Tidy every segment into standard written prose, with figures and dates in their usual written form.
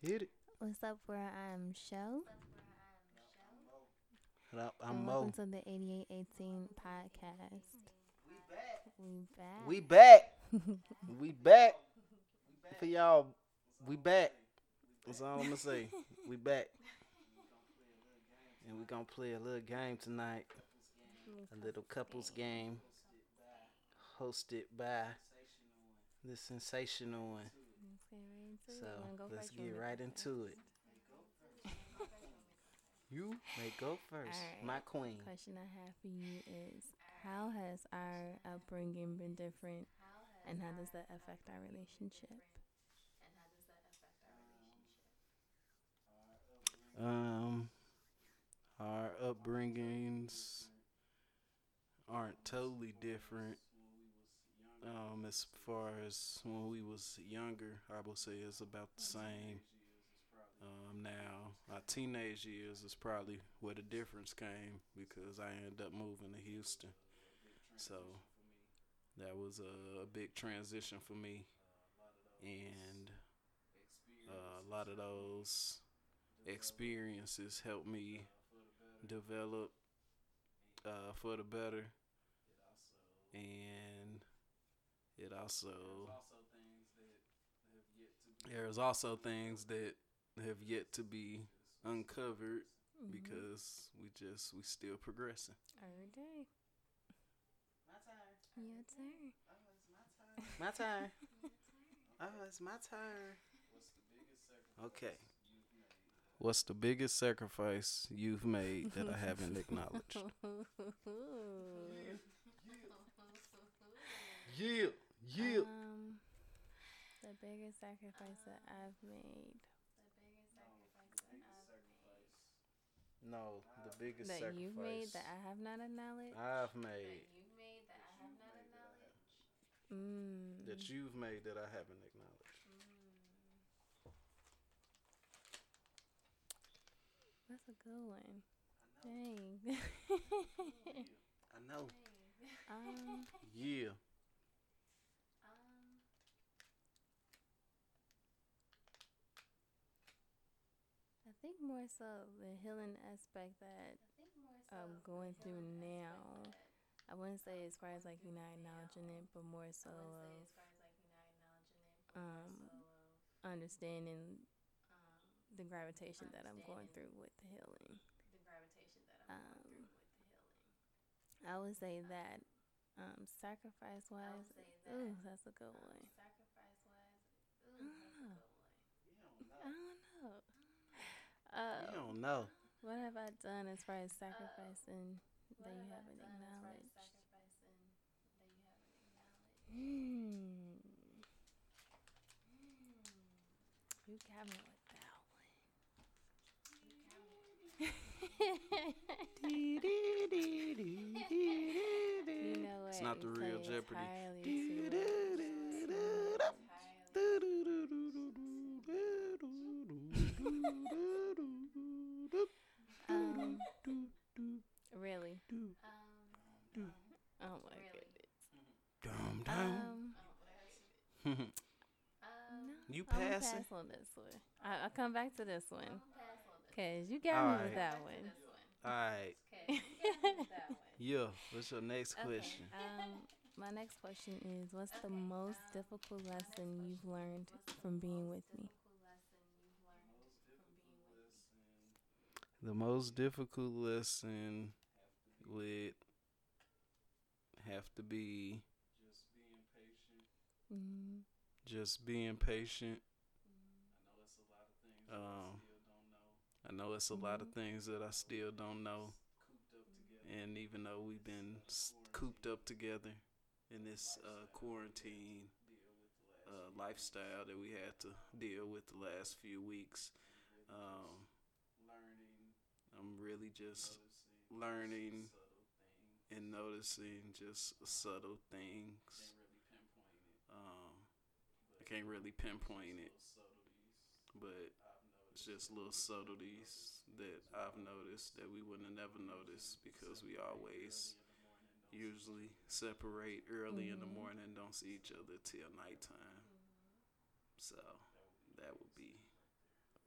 Hit it. What's up, where I'm Show? What up? I'm And Mo. welcome to the 8818 podcast. We We back. back. We back for y'all. We back. That's all I'm gonna say. We back, and we gonna play a little game tonight. A little couples game, hosted by the sensational one. Let's get right into So it. You want to go let's first? You get want me to right go into it. You may go first, All my right. queen. Question I have for you is, how has our upbringing been different, and how does that affect our relationship? Um, our upbringings aren't totally different. As far as when we was younger, I would say it's about the same. Now my teenage years is probably where the difference came because I ended up moving to Houston. So that was a big transition for me, and a lot of those experiences helped me develop for the better, and it also there's also things that have yet to be uncovered Mm-hmm. because we still progressing. Every day. Your turn. My turn. Oh, it's my turn. Okay. What's the biggest sacrifice you've made that I haven't acknowledged? Yeah, yeah. um, the biggest sacrifice that I've made. No, the biggest That you've made sacrifice that I have not acknowledged? I've made that Mm. you've made that I haven't acknowledged. That's a good one. Dang. I know. um, Yeah. I think more so the healing aspect that I'm going through now. I wouldn't say as far as like you not acknowledging it, but more so of understanding the gravitation that I'm going through with the healing. Um, I would say that sacrifice wise, ooh, that's a good one. I don't know. I don't know. You Uh, don't know. what have I done as far as sacrificing that you haven't acknowledged? Hmm. You got me with that one. You know It's what? not You the real play Jeopardy. entirely too much. Um, really? Oh my goodness. Dum Um, dum. no, You I'm gonna passing? pass on this one. I'll come back to this one. Cause you got All me with right. that one. All right. Yeah. What's your next Okay. question? My next question is, what's the most difficult lesson you've learned from being with me? The most difficult lesson would have to be Mm-hmm. just being patient. Um, I know it's a lot of Mm-hmm. things that I still don't know. And even though we've been cooped up together in this quarantine lifestyle that we had to deal with the last few weeks, um, I'm really just learning and noticing just subtle things. Um, I can't really pinpoint it, but it's just little subtleties that I've noticed that we wouldn't have never noticed because we always usually separate early in the Mm-hmm. morning, don't see each other till nighttime. So that would be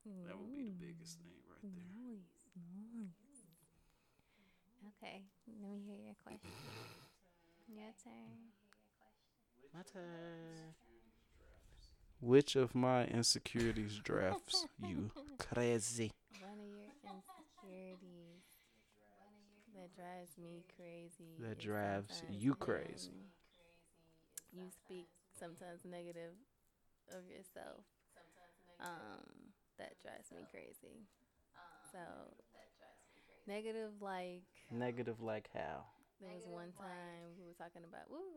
That would be the biggest thing right there. Nice. Okay, let me hear your question. Your turn. My turn. Which of my insecurities drafts you crazy? One of your insecurities that drives me crazy. That is drives sometimes you crazy. you speak sometimes negative of yourself. That drives me crazy. So negative, like Negative like how? there was one time we were talking about what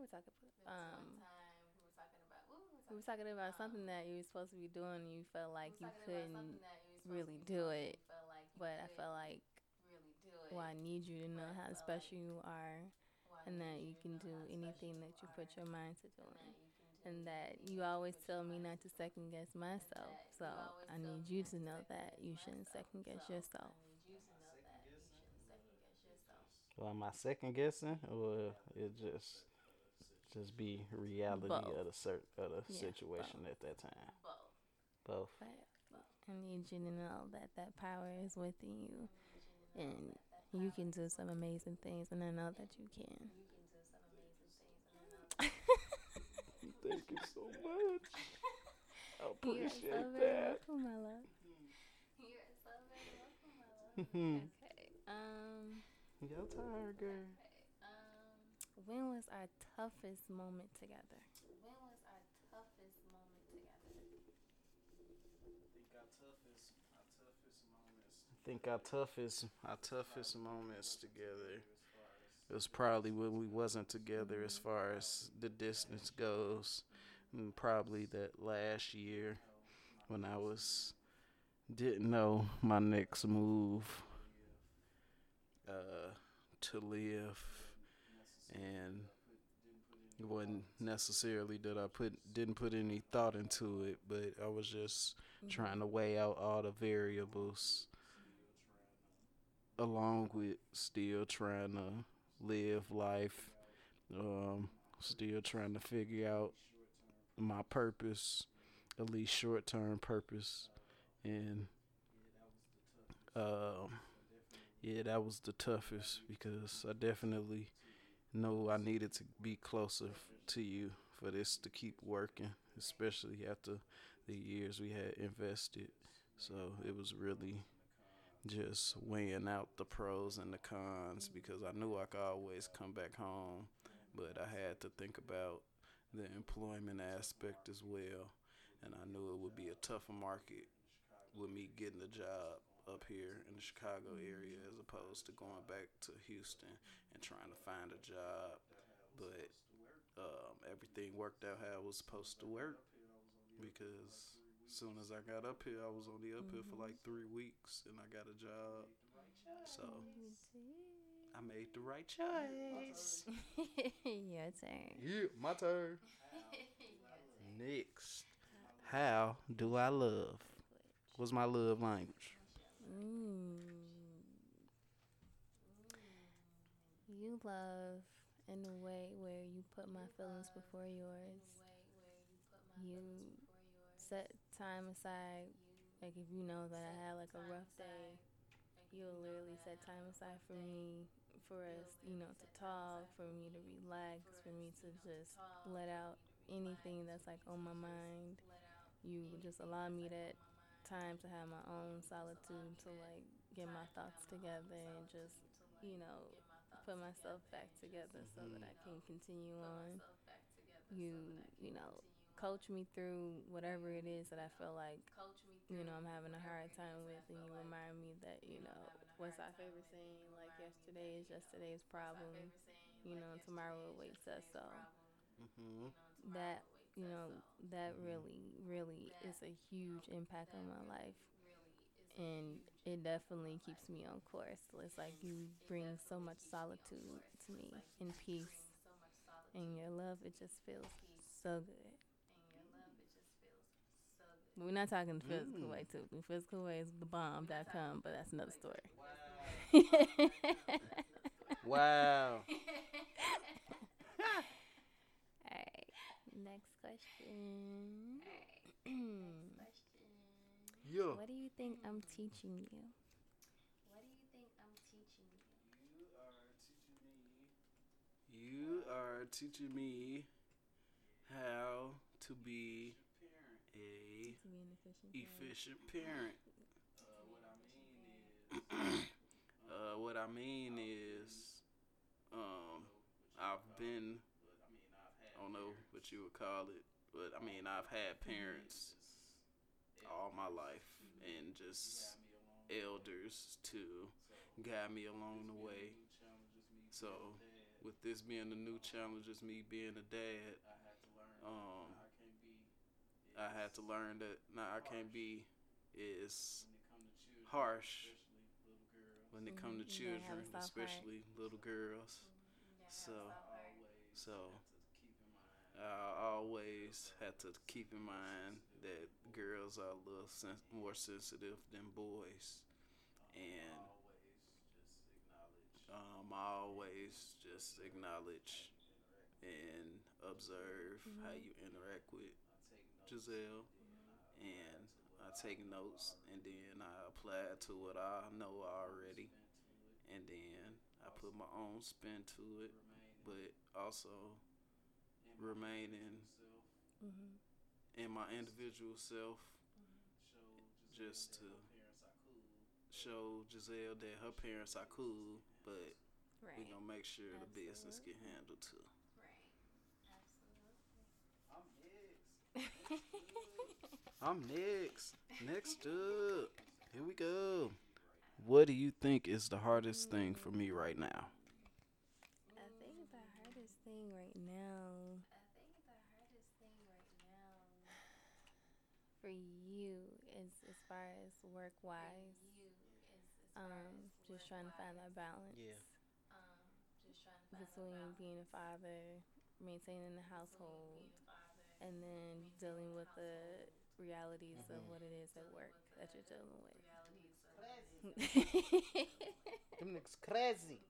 we were talking about something that you were supposed to be doing and you felt like you couldn't really do it. But I felt like, well, I need you to know how special you are and that you can do anything that you put your mind to doing. And that you always tell me not to second guess myself. So I need you to know that you shouldn't second guess yourself. Well, am I second guessing, or it just be reality Both. of the Yeah, situation both. at that time? Both. But I need you to know that that power is within you and you can do some amazing things, and I know that you can. Thank you so much. I You are appreciate so very that. welcome, my love. Okay. Your turn, girl. When was our toughest moment together? I think our toughest moments together. It was probably when we wasn't together as far as the distance goes. And probably that last year when I didn't know my next move uh, to live, and it wasn't necessarily that I didn't put any thought into it, but I was just trying to weigh out all the variables along with still trying to live life, still trying to figure out my purpose, at least short term purpose. And um, yeah, that was the toughest because I definitely know I needed to be closer to you for this to keep working, especially after the years we had invested. So it was really just weighing out the pros and the cons because I knew I could always come back home, but I had to think about the employment aspect as well. And I knew it would be a tougher market with me getting a job up here in the Chicago area as opposed to going back to Houston and trying to find a job. But everything worked out how it was supposed to work because as soon as I got up here, I was only up here for like 3 weeks and I got a job. So I made the right choice. Your turn. Yeah, my turn. Next. How do I love? What's my love language? You love in a way where you put my feelings before yours. You set time aside. Like if you know that I had like a rough day, you'll literally set time aside for me, for us, to talk, for me to relax, for me to just let out anything that's like on my mind. You just allow me that time to have my own solitude to like get my thoughts together and just, you know, put myself back together so that I can continue on. You coach me through whatever it is that I feel like, I'm having a hard time with, and you remind me that, what's our favorite saying? Like, yesterday is yesterday's problem, tomorrow awaits us. So Mm-hmm. that, that really, really is a huge impact on my life. And it definitely keeps me on course. It's like you bring so much solitude to me and peace. And your love, it just feels so good. But we're not talking the physical way, too. The physical way is the bomb.com, but that's another story. Wow. Alright, next question. Yeah. What do you think I'm teaching you? You are teaching me how to be a To be an efficient parent. efficient parent. What I mean is, I've been, I don't know what you would call it, but I mean, I've had parents all my life and just elders to guide me along the way. So, with this being the new challenges, me being a dad, um, I had to learn that now I can't be as harsh when it comes to You gotta have children, a soft heart. especially little girls. So, so I always had to keep in mind that girls are a little more sensitive than boys, and I always just acknowledge and observe how Mhm. you interact with Giselle, and I take notes, and then I apply it to what I know already, and then I put my own spin to it, but also remaining Mhm. in my individual self, just to show Giselle that her parents are cool, but we Right. gonna make sure the business get Absolutely. handled too. I'm next. Next up. Here we go. What do you think is the hardest thing for me right now? I think the hardest thing right now for you is as far as work wise, just trying to find that balance Yeah. between being a father, maintaining the household, and then dealing with the realities of what it is at work that you're dealing with. Them niggas crazy.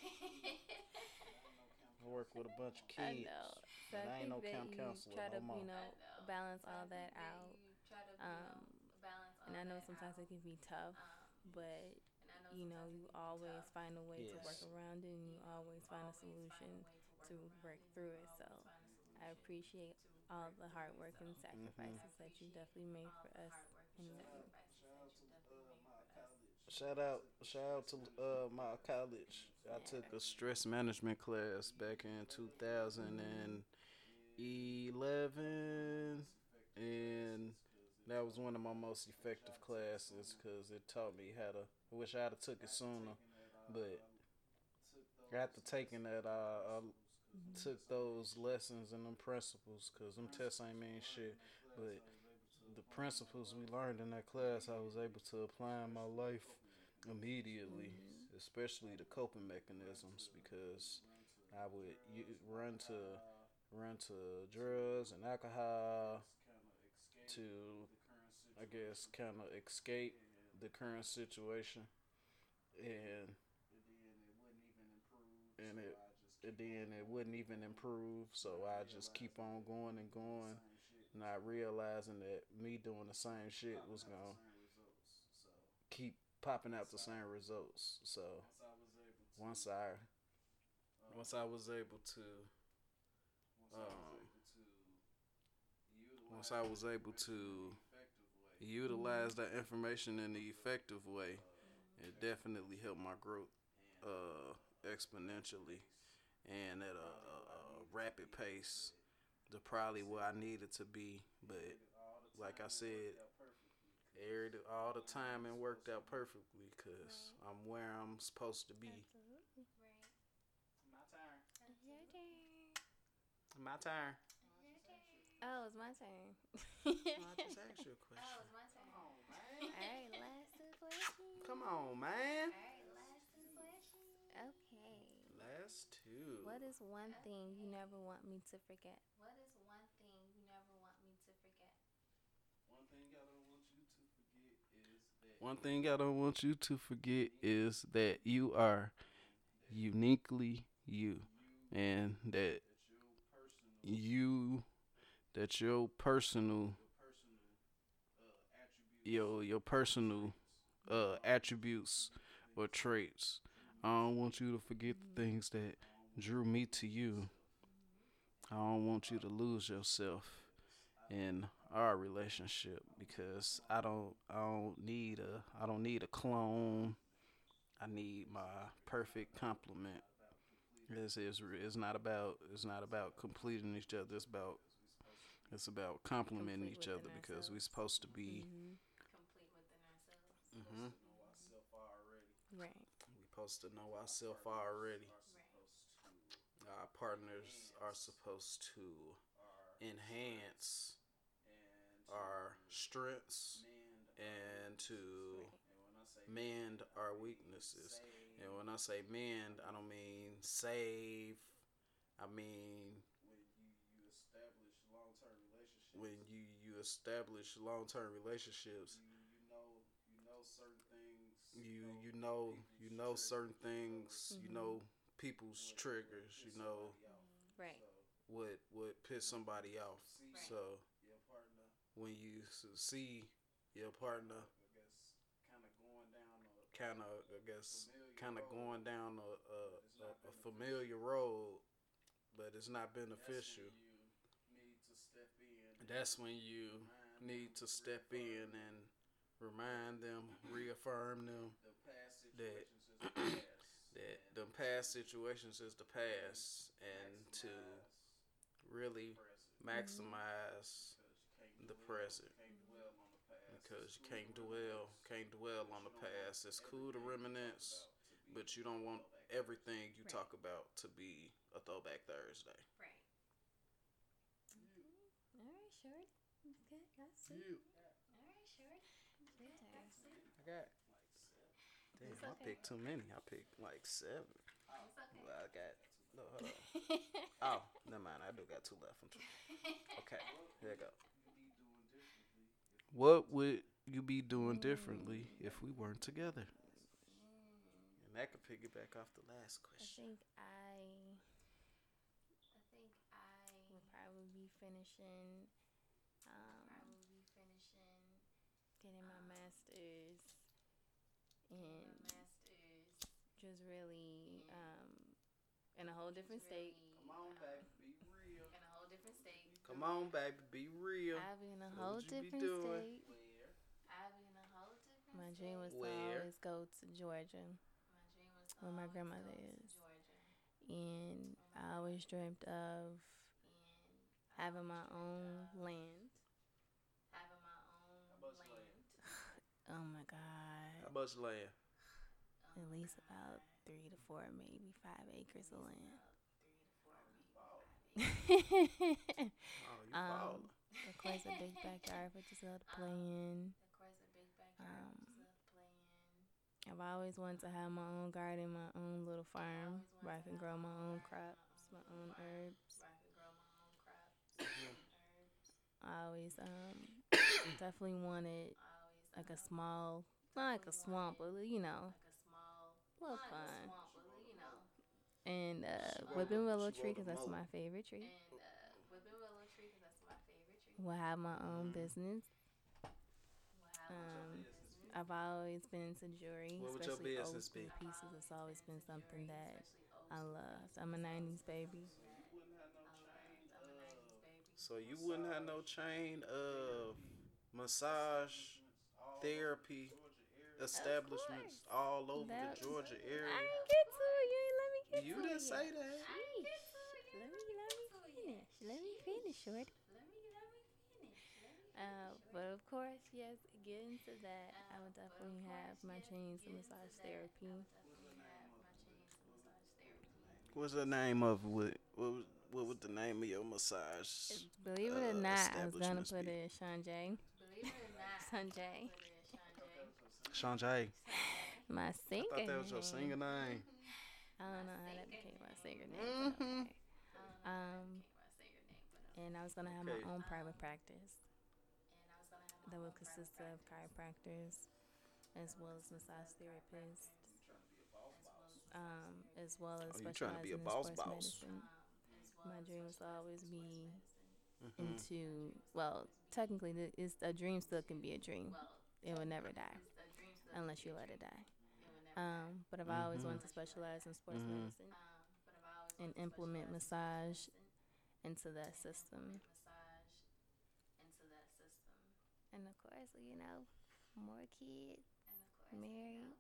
I work with a bunch of I kids, know. So and I I ain't think no that camp you counselor try no to, more. balance all that out. Um, and I know sometimes it can be tough, but you always find a way to work Yes. around it and you always find a solution to work through it. So I appreciate all the hard work and hmm sacrifices that you definitely made for us and them. Shout out to my college. I took Yeah. a Stress management class back in Mhm. 2011, and that was one of my most effective classes because it taught me how to. I wish I'd have took it sooner, but after taking that, I Mhm. took those lessons and them principles because them tests ain't mean shit, but the principles we learned in that class, I was able to apply in my life immediately, Mhm. especially the coping mechanisms because I would run to drugs and alcohol to, I guess, kind of escape the current situation, and and then it wouldn't even improve. So I just keep on going and going, not realizing that me doing the same shit was gonna keep popping out the same results. So once I once I was able to um, once I was able to utilize Mhm. that information in the effective way, it definitely helped my growth exponentially and at a rapid pace to probably where I needed to be. But like I said, aired all the time and worked out perfectly because Right. I'm where I'm supposed to be. Absolutely. My turn. It's your turn. My turn. Oh, it's my turn. I just asked you a question. Alright, last two questions. Come on, man. Okay. Last two. What is one thing you never want me to forget? One thing I don't want you to forget is that you are uniquely you, and you that your personal your personal attributes or traits. I don't want you to forget the things that drew me to you. I don't want you to lose yourself in our relationship because I don't need a clone. I need my perfect complement. It's not about completing each other. It's about complementing Complete each within other because we're ourselves. supposed to be. Mhm. Hmm Right. We supposed to know ourselves already. Our partners are supposed to enhance our strengths and to mend our weaknesses. And when I say mend, I don't mean save. I mean when you establish long term relationships, you know certain things, you Mhm. know people's triggers, you know Right. what piss somebody off. So when you see your partner kind of going down a familiar road, but it's not beneficial. That's when you need to step in and remind them, reaffirm them that that the past situations is the past, and to really Mhm. maximize the present because you can't dwell on the past. It's cool to reminisce, but you don't want everything you Right. talk about to be a throwback Thursday. All right, short. Okay, I see. Yeah. It's your turn. I got. Damn, It's I okay. picked too many. I picked like seven. It's okay. Well, I got. No, hold on. Oh, never mind. I do got two left. Okay, here you go. What would you be doing differently if we weren't together? And that could piggyback off the last I question. think I will probably be finishing, getting my master's and just really in a whole different state. Come on, baby, be real. Come on, baby, be real. I'll be in a What whole would you be different doing? state. My dream was to Where? always go to Georgia, where my grandmother is. And I always dreamt of having my own land. Oh my How God. much land? At least about 3 to 4, maybe 5 acres of land. Oh, you ballin'. Of course, a big backyard for Giselle to play in. Um, I've always wanted to have my own garden, my own little farm where I can grow my own crops, my own herbs. I always definitely wanted like a small, not like a swamp, but little fun. And whipping willow She tree, wrote because a that's moat. my favorite tree. Will have my own business. I've always been into jewelry, What would your especially old business school be? pieces. It's always been something that I love. I'm a 90s baby. So you wouldn't have no chain of massage therapy Of establishments course. all over the That Georgia I area. ain't get to it. You ain't let me get You to it didn't yet. say that. Sheesh. Let me finish. Let me finish, shorty. But of course, yes, get into that. I would definitely have my chains and massage therapy. What's the name of what would the name of your massage Believe it or not, I was gonna establishments put be? it Sanjay. Sanjay. Shanjay. My I thought singer that was your name. singer name. I don't know how that became my singer name, but Mm-hmm. okay. Um, and I was gonna have my Okay. own private practice that would consist of chiropractors as well as massage therapists, as well as Oh, you trying to be a specializing in boss sports boss. medicine. My dream was to always be Mm-hmm. into, well, technically, it's a dream still can be a dream. it will never die unless you let it die. But I've always wanted to specialize in sports medicine and implement massage into that system. And of course, more kids, married.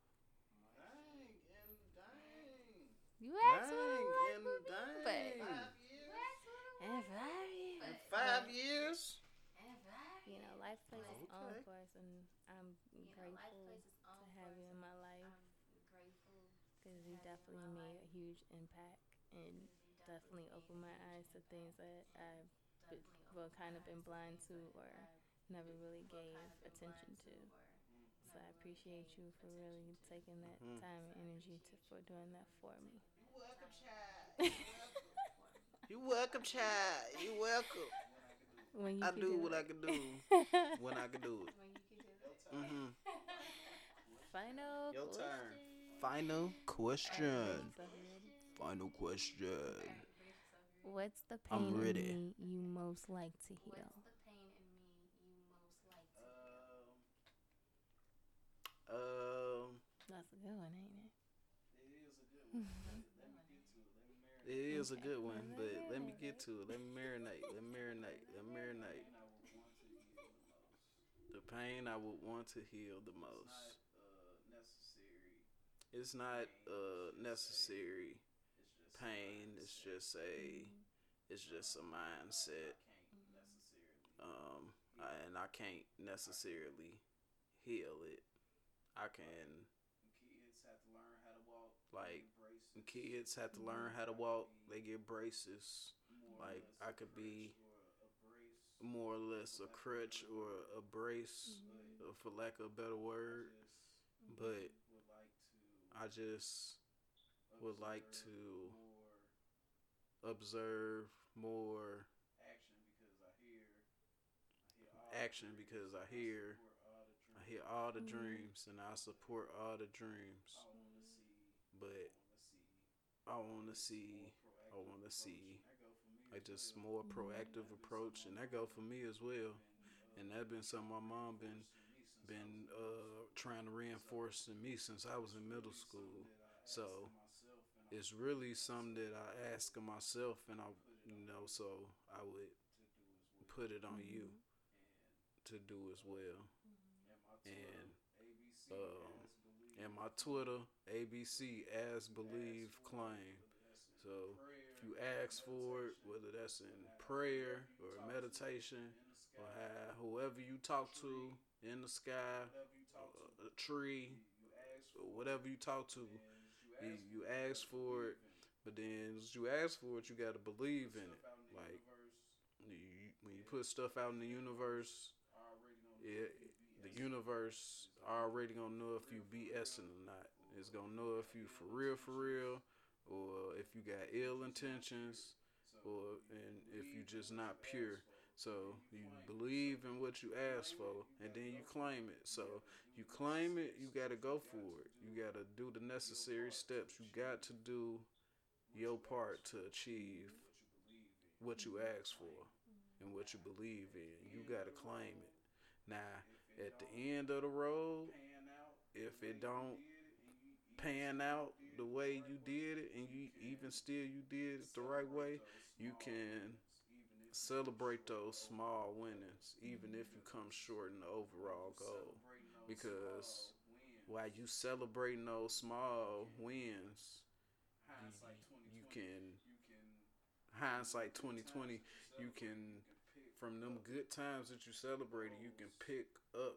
You asked but in 5 years. In 5 years? Life plays its own course, and I'm grateful to have you in my life because you definitely made a huge impact and definitely opened my eyes to things that I've kind of been blind to or never really gave attention to. So I appreciate you for really taking that time and energy for doing that for me. You welcome, child. You welcome. When you I can do do what it. I can do when I can do it. Final Your question. turn. Final question. So you ready? Final question. What's the I'm pain in ready. me you most like to heal? That's a good one, ain't it? It is a good one, but let me get to it. Let me marinate. The pain I would want to heal the most. It's not necessary pain. It's just a mindset. And I can't necessarily heal it. I can, like, kids have to learn how to walk. They get braces. Like, I could be more or less a crutch or a brace, for lack of a better word. But I just would like to observe more action because I hear all the dreams and I support all the dreams. But I want to see like just more proactive approach, and that go for me as well. And that been something my mom been trying to reinforce in me since I was in middle school. So it's really something that I ask of myself, and so I would put it on you to do as well. And my Twitter, ABC, As Believe Claim. So if you ask for it, whether that's in prayer or meditation, or whoever you talk to in the sky, a tree, or whatever you talk to, you ask for it. But then as you ask for it, you got to believe in it. Like when you put stuff out in the universe, the universe already gonna know if you BSing or not. It's gonna know if you for real, or if you got ill intentions, and if you just not pure. So you believe in what you ask for, and then you claim it. So you claim it, you gotta go for it. You gotta do the necessary steps. You got to do your part to achieve what you ask for and what you believe in. You gotta claim it. Now, at the end of the road, if it don't pan out the way you did it, and you did it the right way, you can celebrate those small winnings, even if you come short in the overall goal. Because while you celebrating those small wins, you can hindsight 2020. You can, from them good times that you celebrated, you can pick up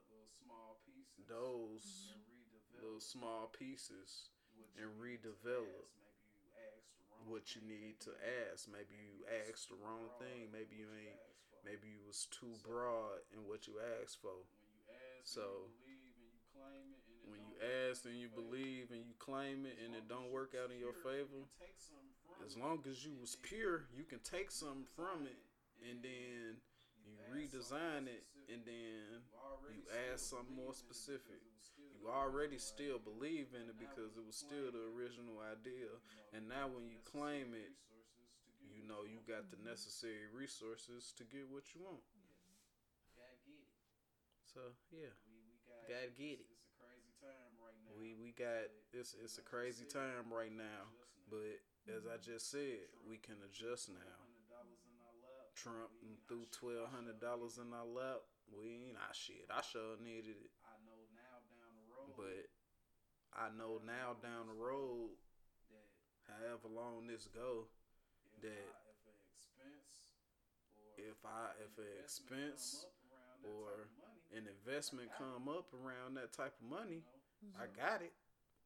those little small pieces and redevelop what you need to ask. Maybe you asked the wrong thing. Maybe you was too broad in what you asked for. So when you ask and you believe and you claim it and it don't work out in your favor, as long as you was pure, you can take something from it and then you redesign it, and then you add something more specific. You already still believe in it because it was still the original idea. And now when you claim it, you got the necessary resources to get what you want. So, yeah. Gotta get it. We got it's a crazy time right now, but as I just said, we can adjust now. Trump threw $1,200 in our lap. We ain't shit. I sure needed it. But I know now down the road, however long this go, that if an expense or an investment come up around that type of money, I got it.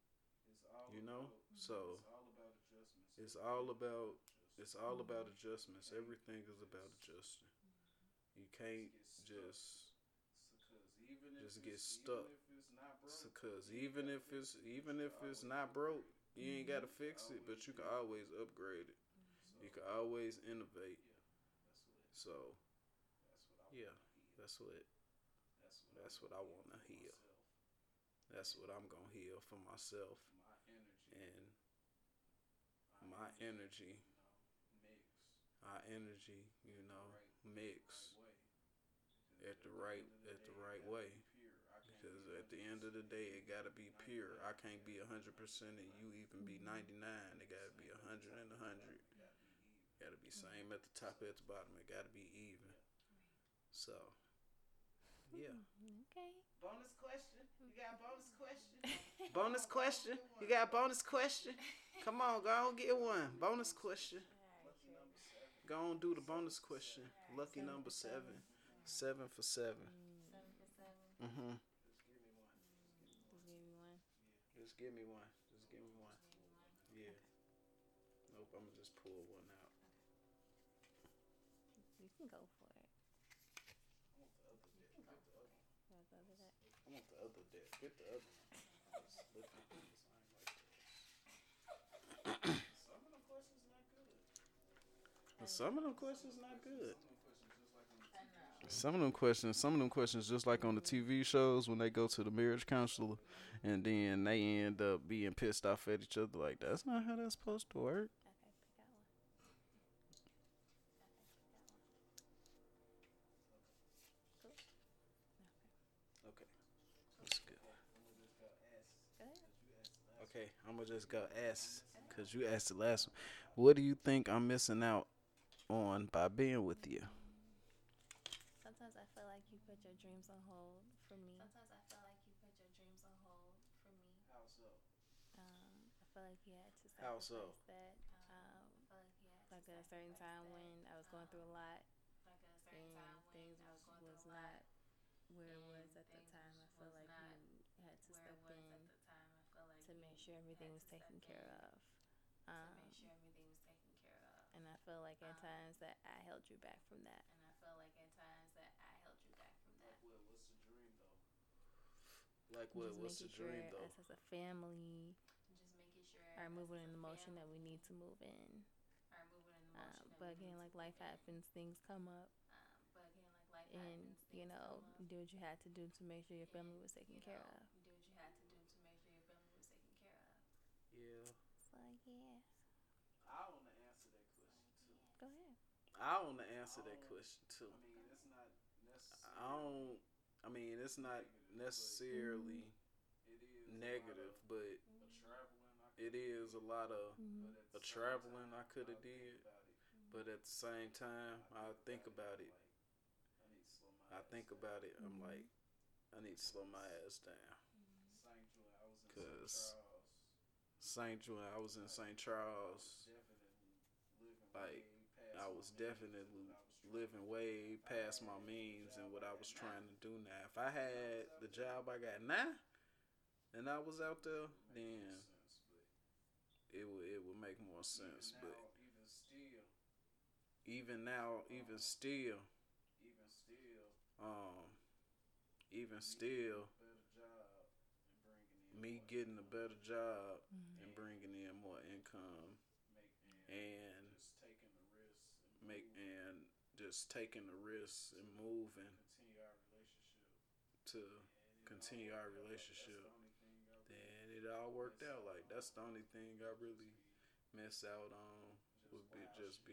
So it's all about adjustments. Everything is about adjusting. You can't just get stuck. Cause even if it's not broke, you ain't gotta fix it, but you can always upgrade it. You can always innovate. So yeah, that's what I want to heal. That's what I'm gonna heal for myself, and my energy, our energy, mix at the right way. Because at the end of the day, it gotta be pure. I can't be 100% and you even be 99. It gotta be 100 and 100. Gotta be same at the top, at the bottom. It gotta be even. So, yeah. Okay. Bonus question. You got a bonus question? Bonus question. You got a bonus question? Come on, go on, get one. Bonus question. Go on, do the bonus question. Lucky number 7. 7 for 7. Mm-hmm. Just give me one. Yeah. Nope, I'm gonna just pull one out. You can go for it. I want the other deck. You want the other deck? I want the other deck. Get the other one. I was looking at this. I ain't like this. Some of them questions not good. Some of them questions not good. Some of them questions just like on the TV shows when they go to the marriage counselor and then they end up being pissed off at each other like that's not how that's supposed to work. Okay, pick out one. Cool. Okay. That's good. Go ahead. Okay, I'm gonna just go ask because you asked the last one. What do you think I'm missing out on by being with you? Sometimes I feel like you put your dreams on hold for me. How I feel like you had to How sacrifice so? that. Like at a certain time when I was going through a lot and things was not where it was at the time. I feel like you had to step in to make sure everything was taken care of. And I feel like at times that I held you back from that. Like what? What's the dream though? Us as a family are moving in the motion that we need to move in. But again, like life happens, things come up, and you do what you had to do to make sure your family was taken care of. Yeah. So yeah. I want to answer that question too. Go ahead. I want to answer that question too. It's not necessarily negative, but it is a lot of traveling I could have did. But at the same time, I think about it. I'm like, I need to slow my ass down. Cause I was in St. Charles. Like, I was definitely living way past my means and what I was trying to do now. If I had the job I got now, and I was out there, then it would make more sense. But even still, me getting a better job and bringing in more income and just taking the risks and moving to continue our relationship, then it all worked out. Like, that's the only thing I really miss out on would be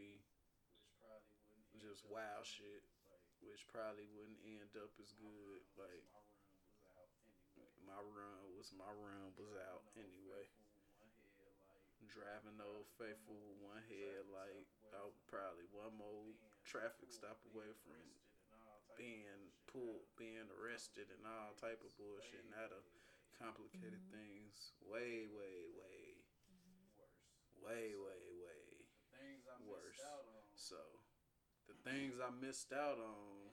just wild shit, which probably wouldn't end up as good. Like, my run was out anyway. Driving Old Faithful with one headlight. I was probably one more traffic stop away from being pulled, being arrested, and all type of bullshit. And that'll complicated things way, way, way, way, way, way worse. So the things I missed out on,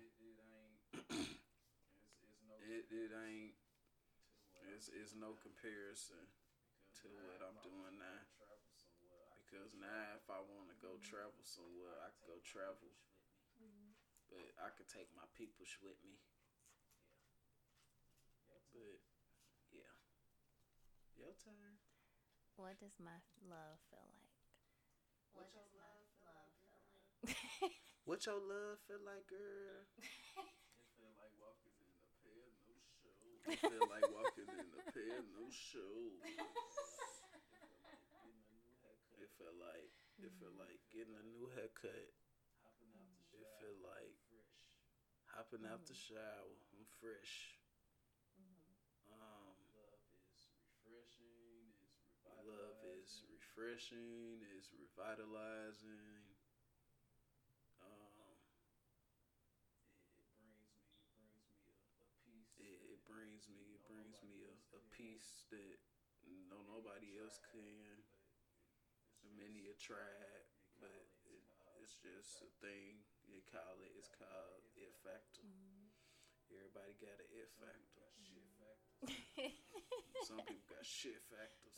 it ain't. It's no comparison to what I'm doing now. Because now, if I want to go travel somewhere, I can go travel. But I could take my peoples with me. But yeah, your turn. What does my love feel like? What your love feel like, girl? It feel like walking in a pair of new shoes. It feel like walking in a pair of new shoes. It feel like getting a new haircut. It feel like hopping out the shower. I'm fresh. Love is refreshing. It's revitalizing. It brings me a peace that nobody else can. Many have tried, but it's just a thing. It's called it factor. Everybody got an it factor. Some people got shit factors.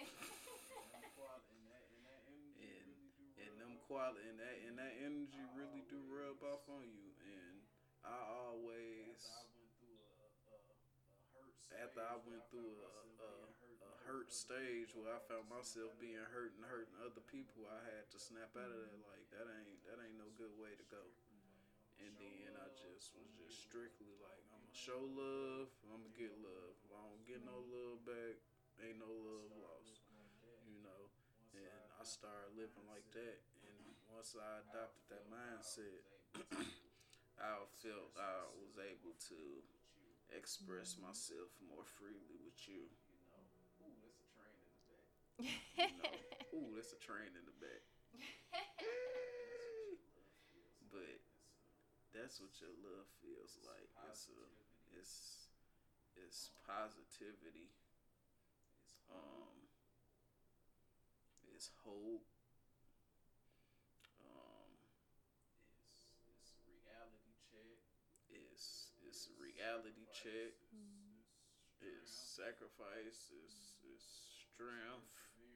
And that energy really do rub off on you. And I always, after I went through a hurt stage where I found myself being hurt and hurting other people, I had to snap out of that. Like that ain't no good way to go. And then I was strictly like, I'm gonna show love, I'm gonna get love. If I don't get no love back, ain't no love lost. And I started living like that. And once I adopted that mindset, I felt I was able to express myself more freely with you. Ooh, that's a train in the back. But that's what your love feels like. It's positivity. It's hope. It's reality check. It's sacrifice. It's strength.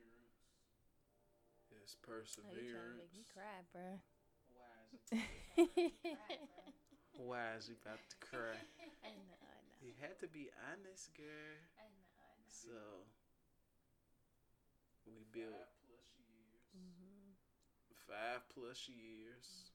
It's perseverance. Oh, you trying to make me cry, bruh. Why is he about to cry? I know. You had to be honest, girl. I know. So we built 5+ years.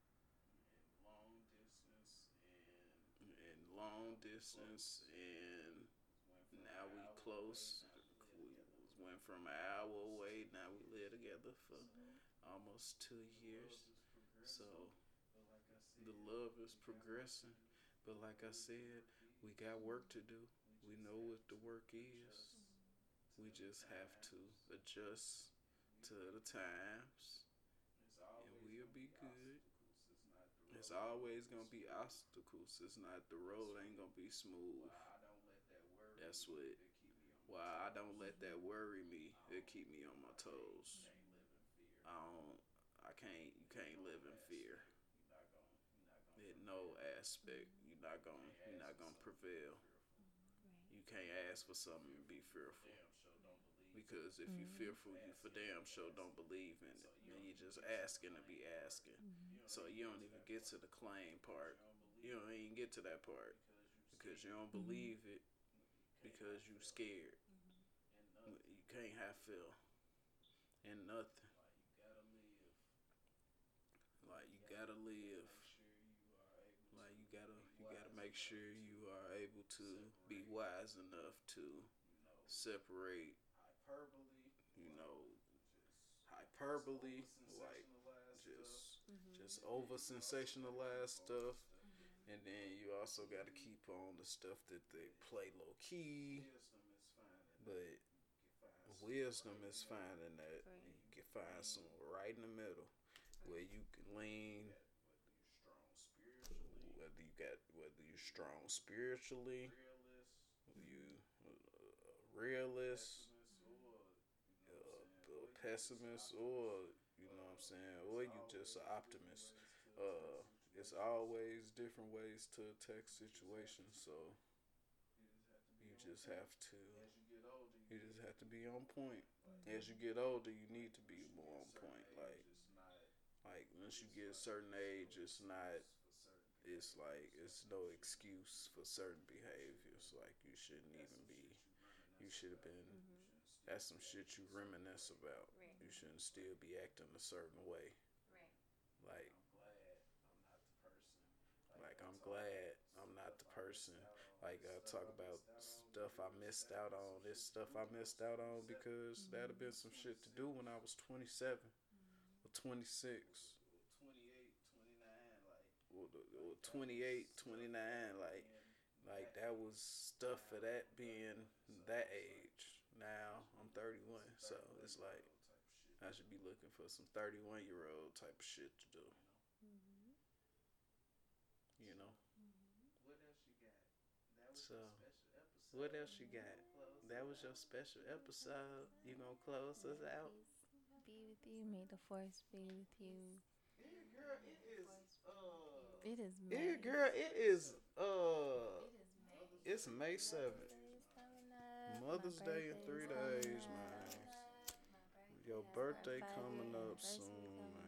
And long distance, and now we close. We went from an hour away. Now we live together for almost 2 years. So the love is progressing. But like I said, we got work to do. We know what the work is. We just have to adjust to the times, and we'll be good. It's always gonna be obstacles. It's not, the road ain't gonna be smooth. That's why I don't let that worry me. It keep me on my toes. You can't live in fear. In no aspect, you're not gonna prevail. You can't ask for something and be fearful. Because if you're fearful, you for damn sure don't believe in it. And you're just asking to be asking. So you don't even get to the claim part. You don't even get to that part. Because you don't believe it. Because you scared. You can't have fear in nothing. Like you gotta live. Like you gotta make sure you are able to be wise enough to separate, hyperbole, like just over sensationalized stuff, And then you also got to keep on the stuff that they play low key. But wisdom is finding that Right. you can find some right in the middle where you can lean, whether you strong spiritually, you realist, a pessimist, or you know what I'm saying, or you just an optimist. It's always different ways to attack situations, so you just have to you just have to be on point. As you get older, you need to be more on point. Like once you get a certain age, it's like it's no excuse for certain behaviors. Like you shouldn't even be. You should have been. Mm-hmm. That's some shit you reminisce about. Right. You shouldn't still be acting a certain way. Right. Like I'm glad I'm not the person. Like I talk about stuff I missed out on. This stuff I missed out on because that'd have been some shit to do when I was 27 or 26 or 28, 29. Like that was stuff for that being that age. Now I'm 31, so it's like I should be looking for some 31-year-old type of shit to do. Mm-hmm. You know. So So, what else you got? That was your special episode. You gonna close us out? Be with you. May the force be with you. Yeah, girl, it is. It is Yeah, May. girl, it is. It's May 7th. Mother's Day in 3 days, man. Your birthday coming up soon, man.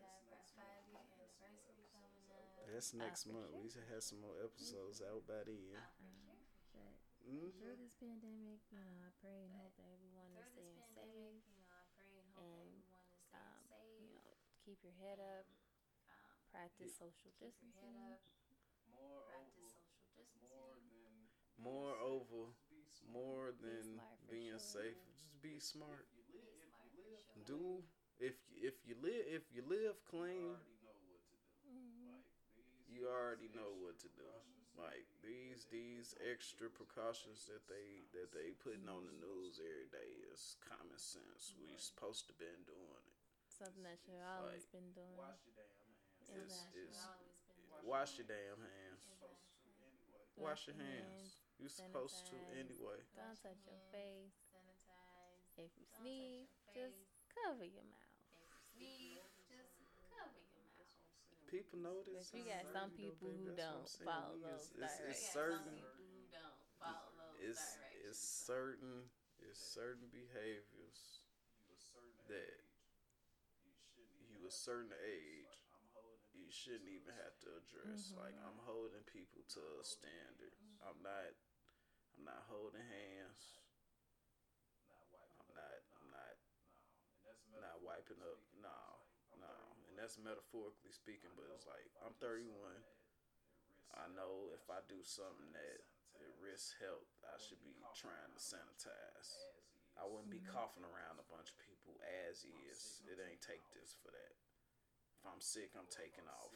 That's next month. We should have some more episodes out by then. Through this pandemic, I pray and hope that everyone is staying safe. And, keep your head up. Practice social distancing. Moreover, more Be than smart for being sure. safe, just be smart. Do if you live clean, Mm-hmm. you already know what to do. Like these extra precautions that they putting on the news every day is common sense. We supposed to been doing it. Something that you've always Like, been doing. It's wash your damn hands. Wash your hands. You supposed to anyway. Don't touch your face. If you sneeze, just cover your mouth. People know this. But you got some people who don't follow those It's directions. certain. It's certain behaviors that you a certain age you shouldn't even have to address. Mhm. Like I'm holding people to a standard. I'm not holding hands. I'm not wiping up. No. And that's metaphorically speaking, but it's like I'm 31. I know if I do something that it risks health, I should be trying to sanitize. I wouldn't be coughing around a bunch of people as is. It ain't take this for that. If I'm sick, I'm taking off.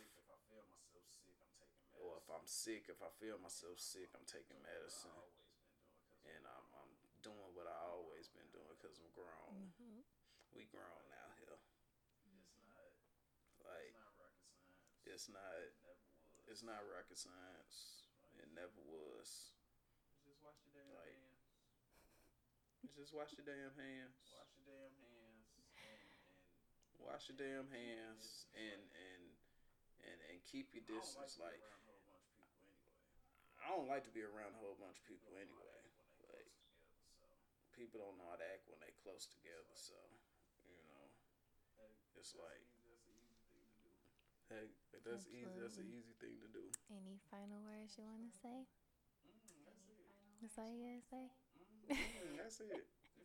Or if I'm sick, if I feel myself sick, I'm taking medicine. And I'm doing what I always been doing because I'm grown. Mm-hmm. We grown out here. Like it's not rocket science. It never was. Like just wash your damn hands. Wash your damn hands and keep your distance. Like I don't like to be around a whole bunch of people anyway. Like people don't know how to act when they close together, so you know it's like hey, that's easy. That's an easy thing to do. Any final words you want to say? That's all you gotta say? That's it.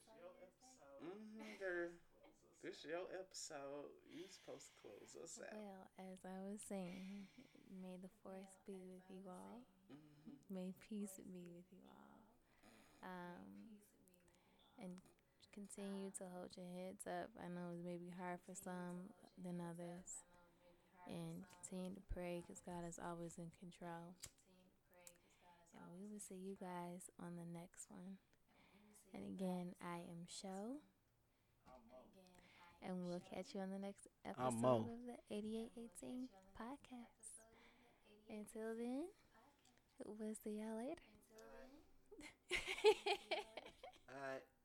Girl. This your episode. You supposed to close us out. Well, as I was saying, may the force be with you all. May peace be with you all. And continue to hold your heads up. I know it may be hard for some than others. and continue to pray because God is always in control. And we will see you guys on the next one. And again, I am Sho. And we'll catch you on the next episode of the 8818 podcast. Until then, we'll see y'all later. All right.